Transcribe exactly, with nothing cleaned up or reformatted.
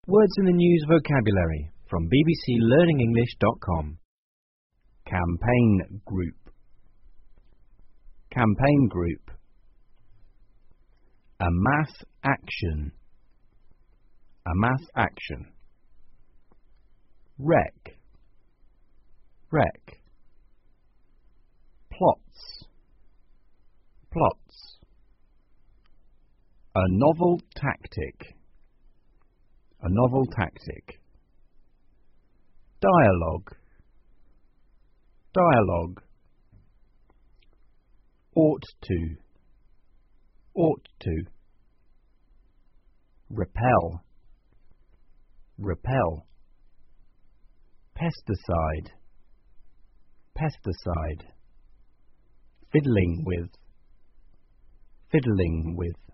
Words in the News vocabulary from b b c learning english dot com. Campaign group. Campaign group. A mass action. A mass action. Wreck. Wreck. Plots. Plots. A novel tactic. A novel tactic. Dialogue. Dialogue. Ought to. Ought to. Repel. Repel. Pesticide. Pesticide. Fiddling with. Fiddling with.